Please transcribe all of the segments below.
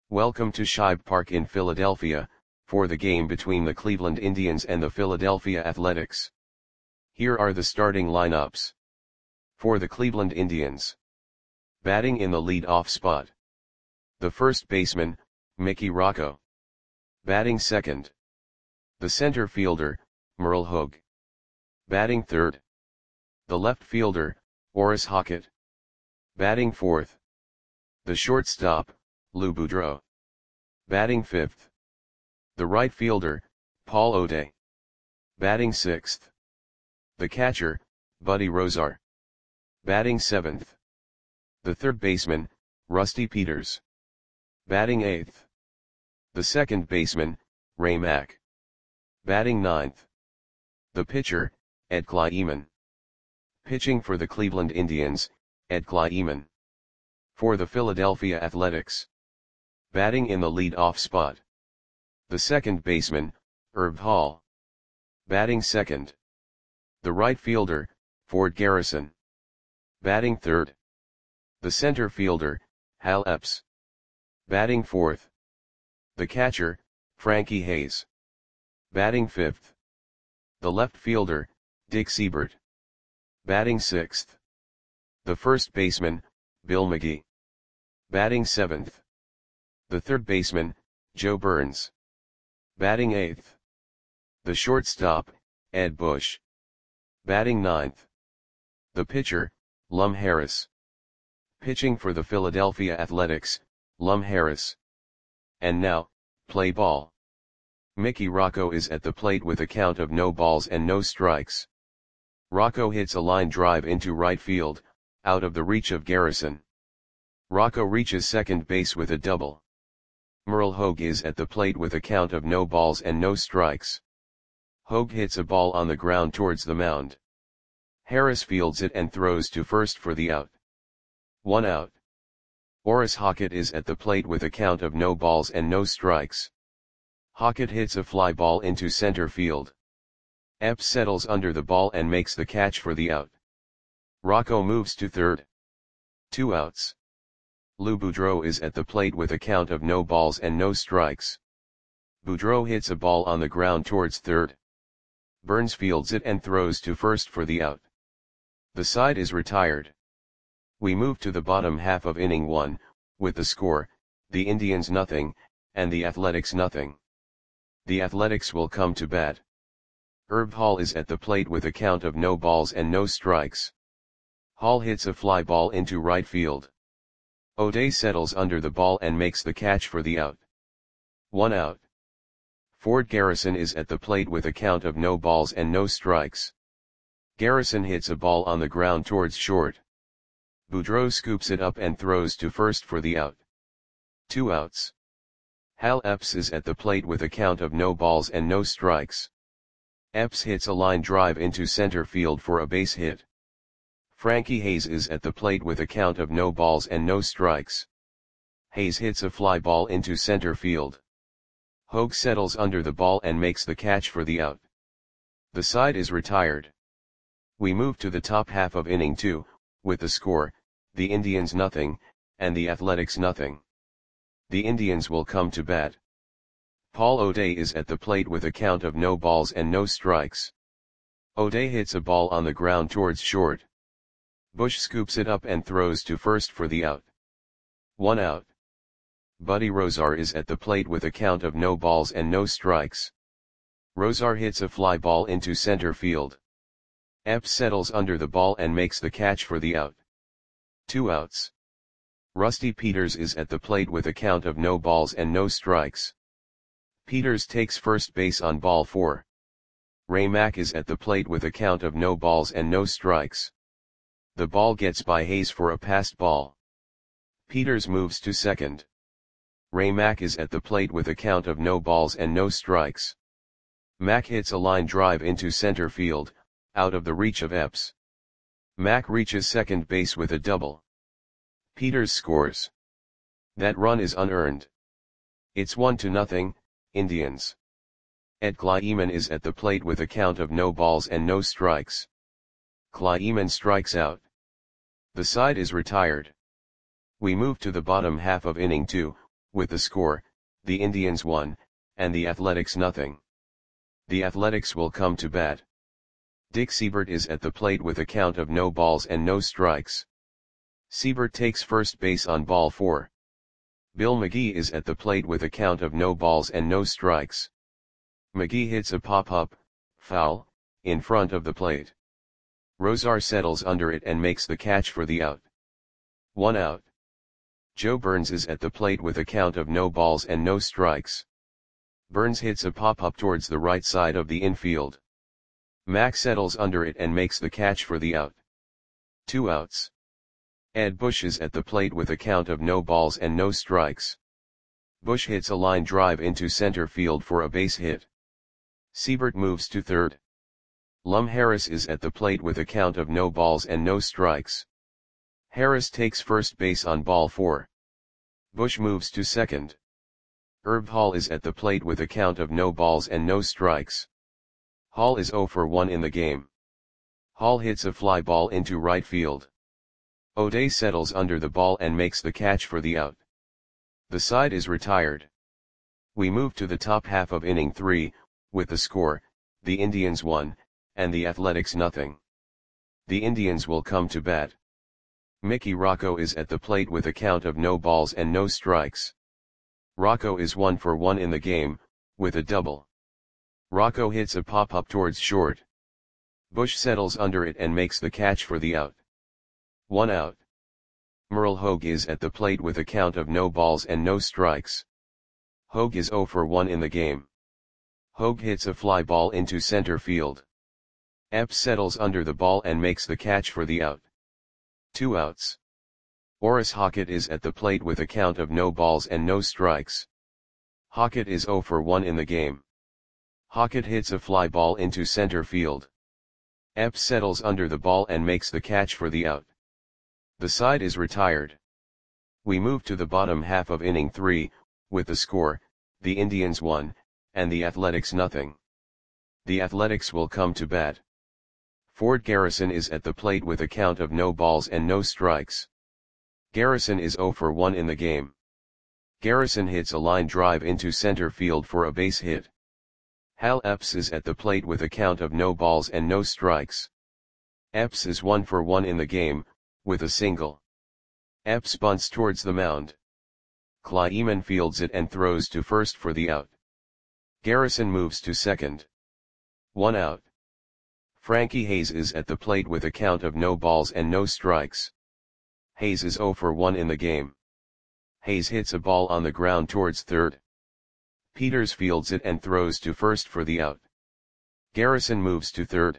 Welcome to Shibe Park in Philadelphia, for the game between the Cleveland Indians and the Philadelphia Athletics. Here are the starting lineups. For the Cleveland Indians. Batting in the lead-off spot. The first baseman, Mickey Rocco. Batting second. The center fielder, Merle Hogue. Batting third. The left fielder, Orris Hockett. Batting fourth. The shortstop, Lou Boudreau. Batting fifth. The right fielder, Paul O'Day. Batting sixth. The catcher, Buddy Rozar. Batting seventh. The third baseman, Rusty Peters. Batting eighth. The second baseman, Ray Mack. Batting ninth. The pitcher, Ed Kleiman. Pitching for the Cleveland Indians, Ed Kleiman. For the Philadelphia Athletics. Batting in the lead-off spot. The second baseman, Herb Hall. Batting second. The right fielder, Ford Garrison. Batting third. The center fielder, Hal Epps. Batting fourth. The catcher, Frankie Hayes. Batting fifth. The left fielder, Dick Seibert. Batting sixth. The first baseman, Bill McGee. Batting seventh. The third baseman, Joe Burns. Batting eighth. The shortstop, Ed Bush. Batting ninth. The pitcher, Lum Harris. Pitching for the Philadelphia Athletics, Lum Harris. And now, play ball. Mickey Rocco is at the plate with a count of no balls and no strikes. Rocco hits a line drive into right field, out of the reach of Garrison. Rocco reaches second base with a double. Merle Hogue is at the plate with a count of no balls and no strikes. Hogue hits a ball on the ground towards the mound. Harris fields it and throws to first for the out. 1 out. Orris Hockett is at the plate with a count of no balls and no strikes. Hockett hits a fly ball into center field. Epps settles under the ball and makes the catch for the out. Rocco moves to third. 2 outs. Lou Boudreau is at the plate with a count of no balls and no strikes. Boudreau hits a ball on the ground towards third. Burns fields it and throws to first for the out. The side is retired. We move to the bottom half of inning 1, with the score, the Indians nothing, and the Athletics nothing. The Athletics will come to bat. Herb Hall is at the plate with a count of no balls and no strikes. Hall hits a fly ball into right field. O'Day settles under the ball and makes the catch for the out. 1 out. Ford Garrison is at the plate with a count of no balls and no strikes. Garrison hits a ball on the ground towards short. Boudreau scoops it up and throws to first for the out. 2 outs. Hal Epps is at the plate with a count of no balls and no strikes. Epps hits a line drive into center field for a base hit. Frankie Hayes is at the plate with a count of no balls and no strikes. Hayes hits a fly ball into center field. Hogue settles under the ball and makes the catch for the out. The side is retired. We move to the top half of inning 2, with the score, the Indians nothing, and the Athletics nothing. The Indians will come to bat. Paul O'Day is at the plate with a count of no balls and no strikes. O'Day hits a ball on the ground towards short. Bush scoops it up and throws to first for the out. 1 out. Buddy Rozar is at the plate with a count of no balls and no strikes. Rozar hits a fly ball into center field. Epps settles under the ball and makes the catch for the out. 2 outs. Rusty Peters is at the plate with a count of no balls and no strikes. Peters takes first base on ball 4. Ray Mack is at the plate with a count of no balls and no strikes. The ball gets by Hayes for a passed ball. Peters moves to second. Ray Mack is at the plate with a count of no balls and no strikes. Mack hits a line drive into center field, out of the reach of Epps. Mack reaches second base with a double. Peters scores. That run is unearned. It's 1-0, Indians. Ed Kleiman is at the plate with a count of no balls and no strikes. Kleiman strikes out. The side is retired. We move to the bottom half of inning 2, With the score, the Indians 1, and the Athletics nothing. The Athletics will come to bat. Dick Seibert is at the plate with a count of no balls and no strikes. Seibert takes first base on ball 4. Bill McGee is at the plate with a count of no balls and no strikes. McGee hits a pop-up, foul, in front of the plate. Rosar settles under it and makes the catch for the out. 1 out. Joe Burns is at the plate with a count of no balls and no strikes. Burns hits a pop-up towards the right side of the infield. Mack settles under it and makes the catch for the out. 2 outs. Ed Bush is at the plate with a count of no balls and no strikes. Bush hits a line drive into center field for a base hit. Seibert moves to third. Lum Harris is at the plate with a count of no balls and no strikes. Harris takes first base on ball 4. Bush moves to second. Herb Hall is at the plate with a count of no balls and no strikes. Hall is 0 for 1 in the game. Hall hits a fly ball into right field. O'Day settles under the ball and makes the catch for the out. The side is retired. We move to the top half of inning 3, with the score, the Indians 1, and the Athletics nothing. The Indians will come to bat. Mickey Rocco is at the plate with a count of no balls and no strikes. Rocco is 1 for 1 in the game, with a double. Rocco hits a pop-up towards short. Bush settles under it and makes the catch for the out. 1 out. Merle Hogue is at the plate with a count of no balls and no strikes. Hogue is 0 for 1 in the game. Hogue hits a fly ball into center field. Epps settles under the ball and makes the catch for the out. 2 outs. Horace Hockett is at the plate with a count of no balls and no strikes. Hockett is 0 for 1 in the game. Hockett hits a fly ball into center field. Epps settles under the ball and makes the catch for the out. The side is retired. We move to the bottom half of inning 3, with the score, the Indians 1, and the Athletics nothing. The Athletics will come to bat. Ford Garrison is at the plate with a count of no balls and no strikes. Garrison is 0 for 1 in the game. Garrison hits a line drive into center field for a base hit. Hal Epps is at the plate with a count of no balls and no strikes. Epps is 1 for 1 in the game, with a single. Epps bunts towards the mound. Kleiman fields it and throws to first for the out. Garrison moves to second. 1 out. Frankie Hayes is at the plate with a count of no balls and no strikes. Hayes is 0 for 1 in the game. Hayes hits a ball on the ground towards third. Peters fields it and throws to first for the out. Garrison moves to third.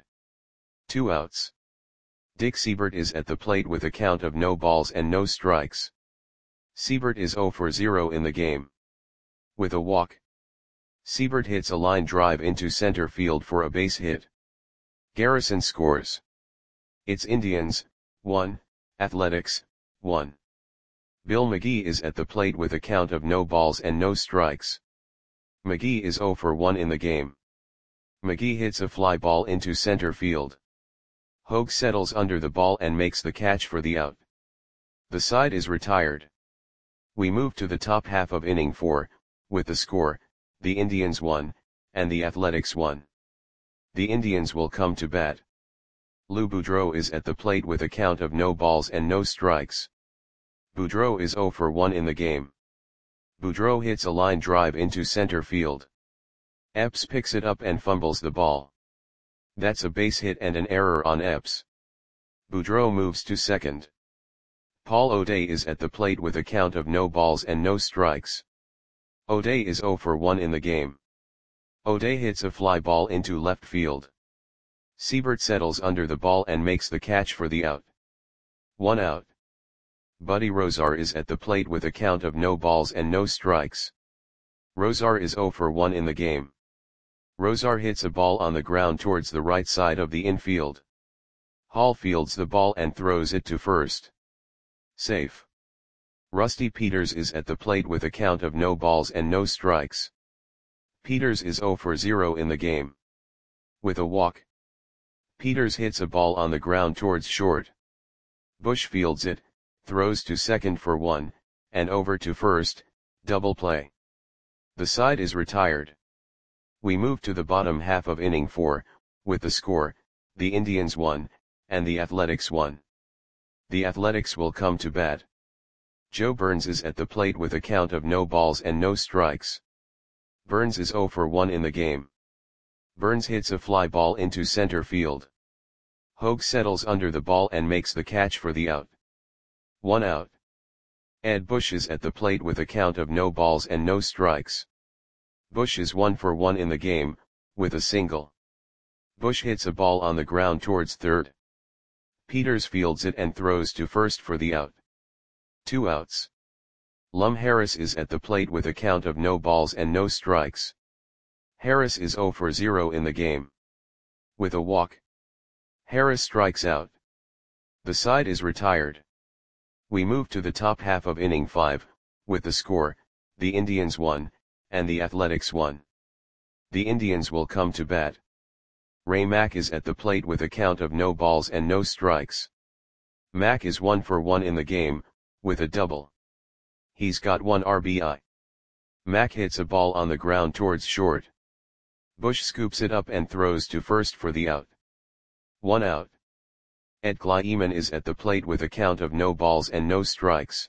2 outs. Dick Seibert is at the plate with a count of no balls and no strikes. Seibert is 0 for 0 in the game. With a walk. Seibert hits a line drive into center field for a base hit. Garrison scores. It's Indians, 1, Athletics, 1. Bill McGee is at the plate with a count of no balls and no strikes. McGee is 0 for 1 in the game. McGee hits a fly ball into center field. Hogue settles under the ball and makes the catch for the out. The side is retired. We move to the top half of inning 4, with the score, the Indians 1, and the Athletics 1. The Indians will come to bat. Lou Boudreau is at the plate with a count of no balls and no strikes. Boudreau is 0 for 1 in the game. Boudreau hits a line drive into center field. Epps picks it up and fumbles the ball. That's a base hit and an error on Epps. Boudreau moves to second. Paul O'Day is at the plate with a count of no balls and no strikes. O'Day is 0 for 1 in the game. O'Day hits a fly ball into left field. Seibert settles under the ball and makes the catch for the out. 1 out. Buddy Rosar is at the plate with a count of no balls and no strikes. Rosar is 0 for 1 in the game. Rosar hits a ball on the ground towards the right side of the infield. Hall fields the ball and throws it to first. Safe. Rusty Peters is at the plate with a count of no balls and no strikes. Peters is 0 for 0 in the game. With a walk. Peters hits a ball on the ground towards short. Bush fields it, throws to second for 1, and over to first, Double play. The side is retired. We move to the bottom half of inning 4, with the score, the Indians 1, and the Athletics 1. The Athletics will come to bat. Joe Burns is at the plate with a count of no balls and no strikes. Burns is 0 for 1 in the game. Burns hits a fly ball into center field. Hogue settles under the ball and makes the catch for the out. 1 out. Ed Bush is at the plate with a count of no balls and no strikes. Bush is 1 for 1 in the game, with a single. Bush hits a ball on the ground towards third. Peters fields it and throws to first for the out. 2 outs. Lum Harris is at the plate with a count of no balls and no strikes. Harris is 0 for 0 in the game. With a walk, Harris strikes out. The side is retired. We move to the top half of inning 5, with the score, the Indians 1, and the Athletics 1. The Indians will come to bat. Ray Mack is at the plate with a count of no balls and no strikes. Mack is 1 for 1 in the game, with a double. He's got 1 RBI. Mack hits a ball on the ground towards short. Bush scoops it up and throws to first for the out. 1 out. Ed Kleiman is at the plate with a count of no balls and no strikes.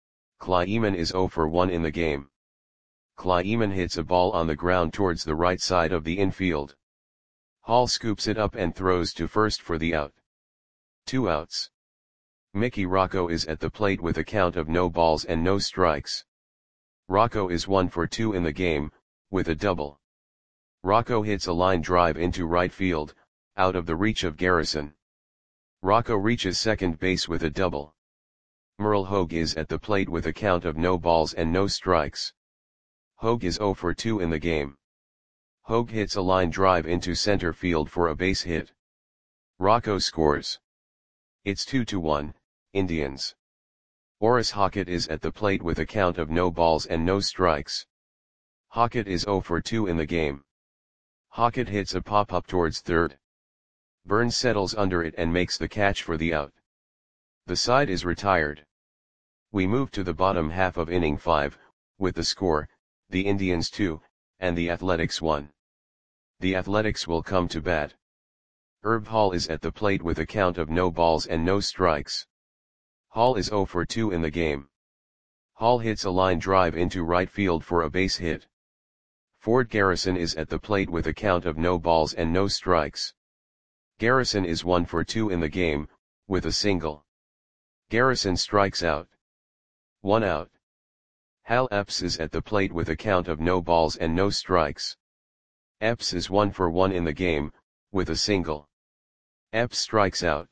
Kleiman is 0 for 1 in the game. Kleiman hits a ball on the ground towards the right side of the infield. Hall scoops it up and throws to first for the out. 2 outs. Mickey Rocco is at the plate with a count of no balls and no strikes. Rocco is 1 for 2 in the game, with a double. Rocco hits a line drive into right field, out of the reach of Garrison. Rocco reaches second base with a double. Merle Hogue is at the plate with a count of no balls and no strikes. Hogue is 0 for 2 in the game. Hogue hits a line drive into center field for a base hit. Rocco scores. It's 2-1, Indians. Orris Hockett is at the plate with a count of no balls and no strikes. Hockett is 0 for 2 in the game. Hockett hits a pop-up towards third. Burns settles under it and makes the catch for the out. The side is retired. We move to the bottom half of inning 5, with the score, the Indians 2, and the Athletics 1. The Athletics will come to bat. Herb Hall is at the plate with a count of no balls and no strikes. Hall is 0 for 2 in the game. Hall hits a line drive into right field for a base hit. Ford Garrison is at the plate with a count of no balls and no strikes. Garrison is 1 for 2 in the game, with a single. Garrison strikes out. 1 out. Hal Epps is at the plate with a count of no balls and no strikes. Epps is 1 for 1 in the game, with a single. Epps strikes out.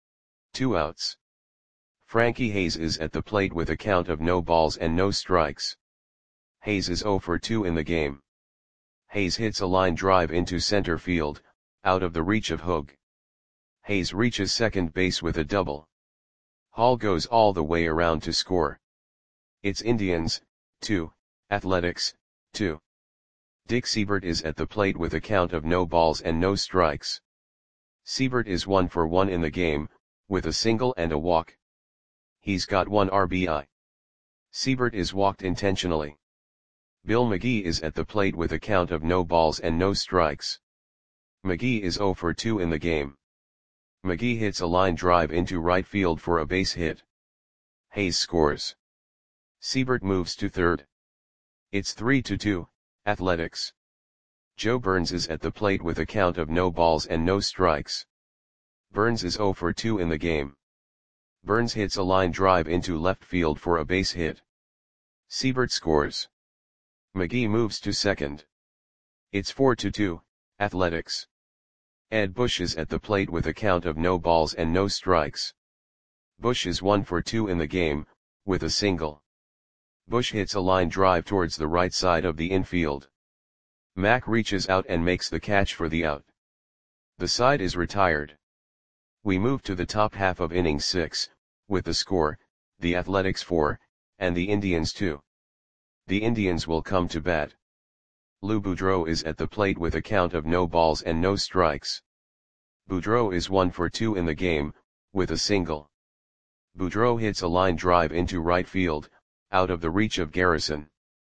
2 outs. Frankie Hayes is at the plate with a count of no balls and no strikes. Hayes is 0 for 2 in the game. Hayes hits a line drive into center field, out of the reach of Hogue. Hayes reaches second base with a double. Hall goes all the way around to score. It's Indians, 2, Athletics, 2. Dick Siebert is at the plate with a count of no balls and no strikes. Siebert is 1 for 1 in the game, with a single and a walk. He's got 1 RBI. Siebert is walked intentionally. Bill McGee is at the plate with a count of no balls and no strikes. McGee is 0 for 2 in the game. McGee hits a line drive into right field for a base hit. Hayes scores. Siebert moves to third. It's 3-2, Athletics. Joe Burns is at the plate with a count of no balls and no strikes. Burns is 0 for 2 in the game. Burns hits a line drive into left field for a base hit. Siebert scores. McGee moves to second. It's 4-2, Athletics. Ed Bush is at the plate with a count of no balls and no strikes. Bush is 1 for 2 in the game, with a single. Bush hits a line drive towards the right side of the infield. Mack reaches out and makes the catch for the out. The side is retired. We move to the top half of inning 6, with the score, the Athletics 4, and the Indians 2. The Indians will come to bat. Lou Boudreau is at the plate with a count of no balls and no strikes. Boudreau is 1 for 2 in the game, with a single. Boudreau hits a line drive into right field, out of the reach of Garrison.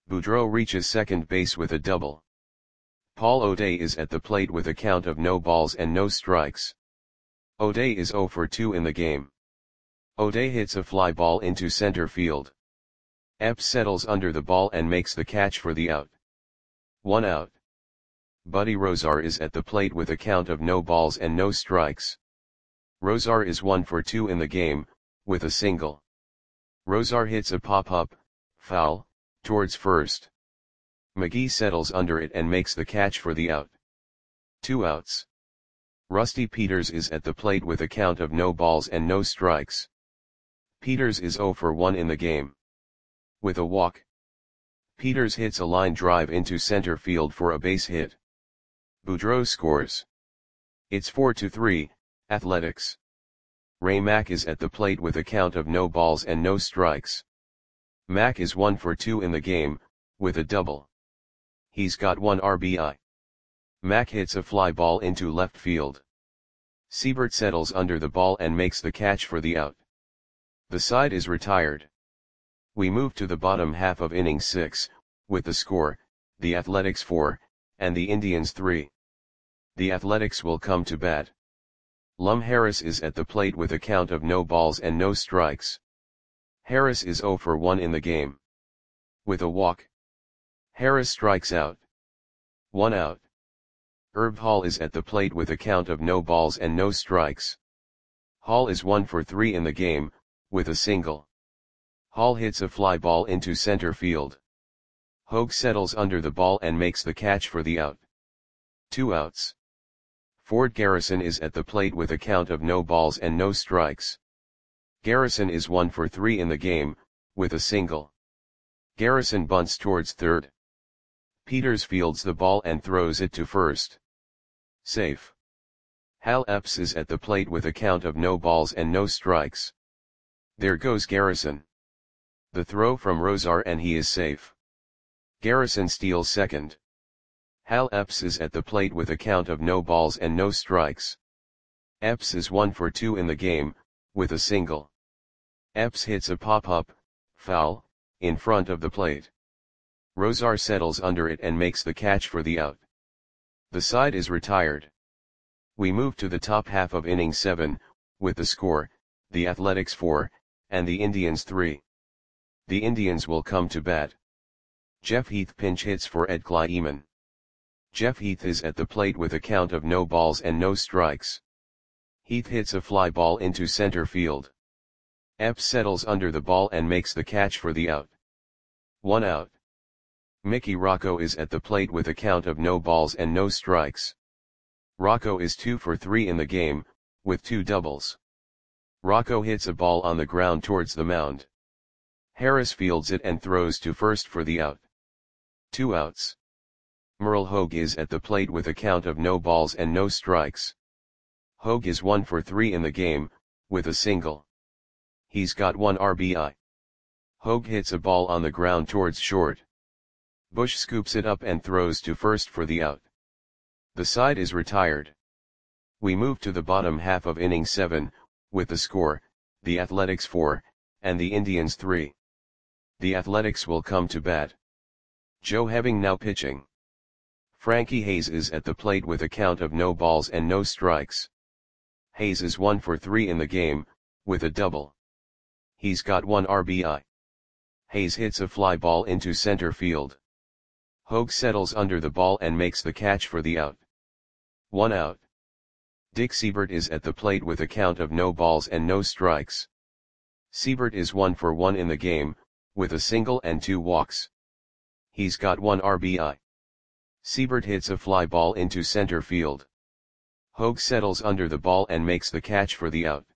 Boudreau reaches second base with a double. Paul O'Day is at the plate with a count of no balls and no strikes. O'Day is 0 for 2 in the game. O'Day hits a fly ball into center field. Epps settles under the ball and makes the catch for the out. 1 out. Buddy Rozar is at the plate with a count of no balls and no strikes. Rozar is 1 for 2 in the game, with a single. Rozar hits a pop-up, foul, towards first. McGee settles under it and makes the catch for the out. 2 outs. Rusty Peters is at the plate with a count of no balls and no strikes. Peters is 0 for 1 in the game. With a walk. Peters hits a line drive into center field for a base hit. Boudreau scores. It's 4-3, Athletics. Ray Mack is at the plate with a count of no balls and no strikes. Mack is 1 for 2 in the game, with a double. He's got 1 RBI. Mack hits a fly ball into left field. Siebert settles under the ball and makes the catch for the out. The side is retired. We move to the bottom half of inning 6, with the score, the Athletics 4, and the Indians 3. The Athletics will come to bat. Lum Harris is at the plate with a count of no balls and no strikes. Harris is 0 for 1 in the game. With a walk. Harris strikes out. 1 out. Herb Hall is at the plate with a count of no balls and no strikes. Hall is 1 for 3 in the game, with a single. Hall hits a fly ball into center field. Hogue settles under the ball and makes the catch for the out. 2 outs. Ford Garrison is at the plate with a count of no balls and no strikes. Garrison is 1 for 3 in the game, with a single. Garrison bunts towards third. Peters fields the ball and throws it to first. Safe. Hal Epps is at the plate with a count of no balls and no strikes. There goes Garrison. The throw from Rozar and he is safe. Garrison steals second. Hal Epps is at the plate with a count of no balls and no strikes. Epps is 1 for 2 in the game, with a single. Epps hits a pop-up, foul, in front of the plate. Rozar settles under it and makes the catch for the out. The side is retired. We move to the top half of inning 7, with the score, the Athletics 4, and the Indians 3. The Indians will come to bat. Jeff Heath pinch hits for Ed Kleiman. Jeff Heath is at the plate with a count of no balls and no strikes. Heath hits a fly ball into center field. Epps settles under the ball and makes the catch for the out. 1 out. Mickey Rocco is at the plate with a count of no balls and no strikes. Rocco is 2 for 3 in the game, with 2 doubles. Rocco hits a ball on the ground towards the mound. Harris fields it and throws to first for the out. 2 outs. Merle Hogue is at the plate with a count of no balls and no strikes. Hogue is 1 for 3 in the game, with a single. He's got 1 RBI. Hogue hits a ball on the ground towards short. Bush scoops it up and throws to first for the out. The side is retired. We move to the bottom half of inning 7, with the score, the Athletics 4, and the Indians 3. The Athletics will come to bat. Joe Hebbing now pitching. Frankie Hayes is at the plate with a count of no balls and no strikes. Hayes is 1 for 3 in the game, with a double. He's got 1 RBI. Hayes hits a fly ball into center field. Hogue settles under the ball and makes the catch for the out. 1 out. Dick Siebert is at the plate with a count of no balls and no strikes. Siebert is 1 for 1 in the game, with a single and 2 walks. He's got 1 RBI. Siebert hits a fly ball into center field. Hogue settles under the ball and makes the catch for the out.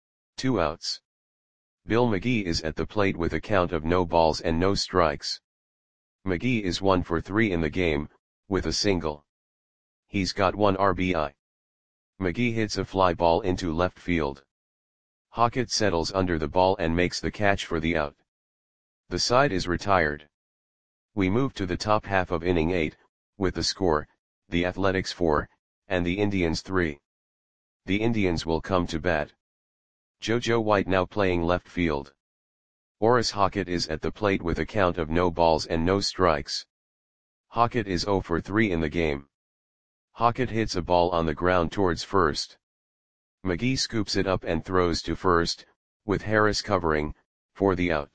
2 outs. Bill McGee is at the plate with a count of no balls and no strikes. McGee is 1 for 3 in the game, with a single. He's got 1 RBI. McGee hits a fly ball into left field. Hockett settles under the ball and makes the catch for the out. The side is retired. We move to the top half of inning 8, with the score, the Athletics 4, and the Indians 3. The Indians will come to bat. JoJo White now playing left field. Orris Hockett is at the plate with a count of no balls and no strikes. Hockett is 0 for 3 in the game. Hockett hits a ball on the ground towards first. McGee scoops it up and throws to first, with Harris covering, for the out.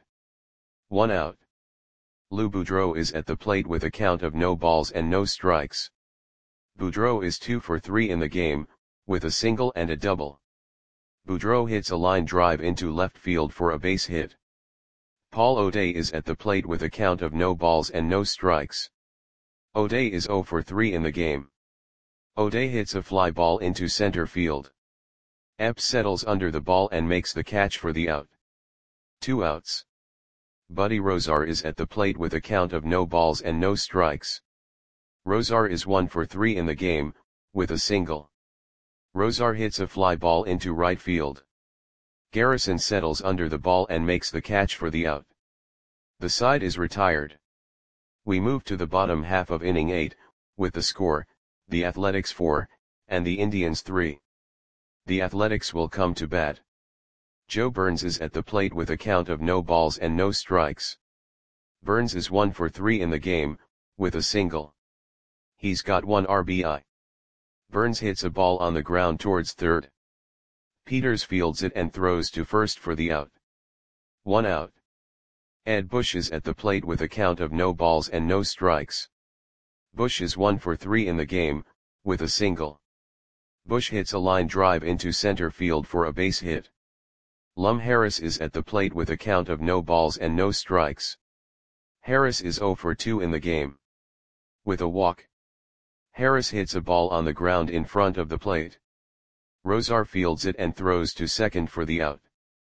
1 out. Lou Boudreau is at the plate with a count of no balls and no strikes. Boudreau is 2 for 3 in the game, with a single and a double. Boudreau hits a line drive into left field for a base hit. Paul O'Day is at the plate with a count of no balls and no strikes. O'Day is 0 for 3 in the game. O'Day hits a fly ball into center field. Epps settles under the ball and makes the catch for the out. 2 outs. Buddy Rozar is at the plate with a count of no balls and no strikes. Rozar is 1 for 3 in the game, with a single. Rozar hits a fly ball into right field. Garrison settles under the ball and makes the catch for the out. The side is retired. We move to the bottom half of inning 8, with the score, the Athletics 4, and the Indians 3. The Athletics will come to bat. Joe Burns is at the plate with a count of no balls and no strikes. Burns is 1 for 3 in the game, with a single. He's got 1 RBI. Burns hits a ball on the ground towards third. Peters fields it and throws to first for the out. 1 out. Ed Bush is at the plate with a count of no balls and no strikes. Bush is 1 for 3 in the game, with a single. Bush hits a line drive into center field for a base hit. Lum Harris is at the plate with a count of no balls and no strikes. Harris is 0 for 2 in the game. With a walk. Harris hits a ball on the ground in front of the plate. Rozar fields it and throws to second for the out.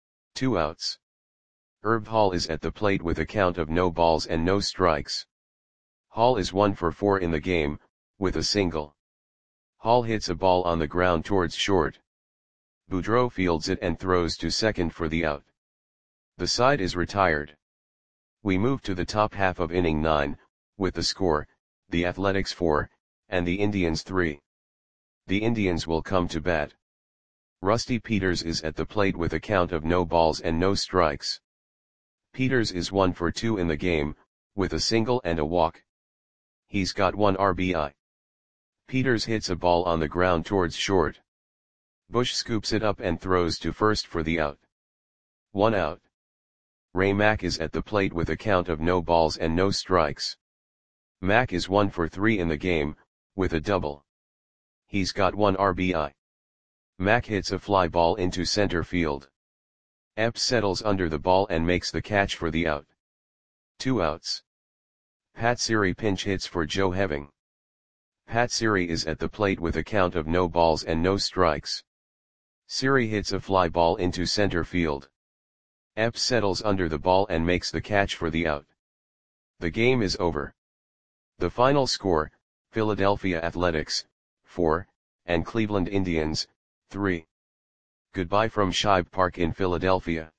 2 outs. Herb Hall is at the plate with a count of no balls and no strikes. Hall is 1 for 4 in the game, with a single. Hall hits a ball on the ground towards short. Boudreau fields it and throws to second for the out. The side is retired. We move to the top half of inning 9, with the score, the Athletics 4, and the Indians 3. The Indians will come to bat. Rusty Peters is at the plate with a count of no balls and no strikes. Peters is 1 for 2 in the game, with a single and a walk. He's got 1 RBI. Peters hits a ball on the ground towards short. Bush scoops it up and throws to first for the out. 1 out. Ray Mack is at the plate with a count of no balls and no strikes. Mack is 1 for 3 in the game, with a double. He's got 1 RBI. Mack hits a fly ball into center field. Epps settles under the ball and makes the catch for the out. 2 outs. Pat Siri pinch hits for Joe Heving. Pat Siri is at the plate with a count of no balls and no strikes. Siri hits a fly ball into center field. Epps settles under the ball and makes the catch for the out. The game is over. The final score, Philadelphia Athletics, 4, and Cleveland Indians, 3. Goodbye from Shibe Park in Philadelphia.